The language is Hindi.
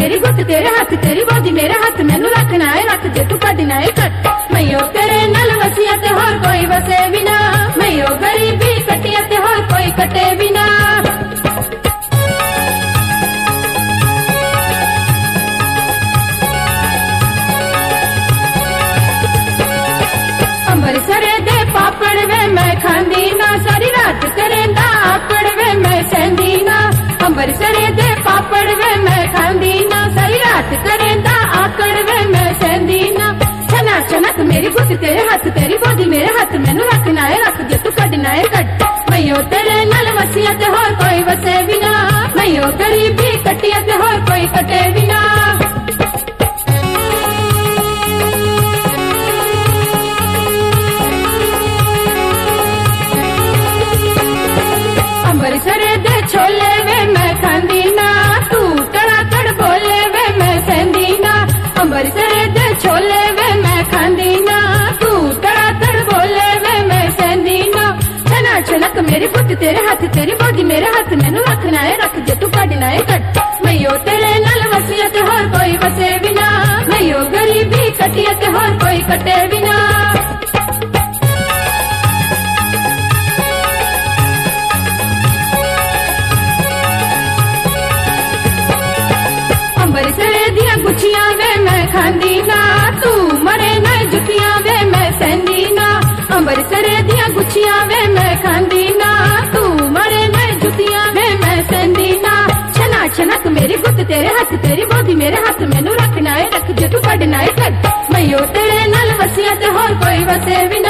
मेरी गुट तेरे हाथ तेरी बॉडी मेरे हाथ मैनू रखना है रख जे तू कढ़ना है कट मैयो तेरे नाल वसिया ते होर कोई वसे बिना मैयो गरीबी कटिया ते होर कोई कटे बिना अमृतसरे दे पापड़ वे मैं खांदी ना सारी रात करेंदा आकड़ वे मैं सहंदी ना अमृतसरे दे पापड़ वे मैं खांदी ना सारी रात करेंदा आकड़ वे मैं सहंदी ना छना छनक मेरी गुट तेरे हाथ तेरी बॉडी मेरे हाथ मैनू रखना है रख जे तू कढ़ना है कट मैयो तेरे नाल वसिया ते होर कोई वसे बिना मैयो गरीबी कटिया ते होर कोई कटे बिना अमृतसरे दे छोले वे मैं खांदी ना तू तड़ातड़ बोले वे मैं सहंदी ना अमृतसरे दे छोले वे मैं खांदी ना तू तड़ातड़ बोले वे मैं सहंदी ना छना छनक मेरी गुट तेरे हाथ तेरी बॉडी मेरे हाथ मैनू रखना है रख जे तू कढ़ना है कट मैयो तेरे नाल वसिया ते होर कोई वसे बिना मैयो गरीबी कटिया ते होर कोई कटे बिना अमृतसरे दिया गुछियां वे मैं खांदी ना तू मरे न जुतियां वे मैं सहंदी ना अमृतसरे दिया गुछियां वे मैं खांदी ना तू मरे न जुतियां वे मैं सहंदी ना छना छनक मेरी गुट तेरे हाथ तेरी बॉडी मेरे हाथ मैनू रखना है रख जे तू कढ़ना है कट मैयो तेरे नाल वसिया ते होर कोई वसे बिना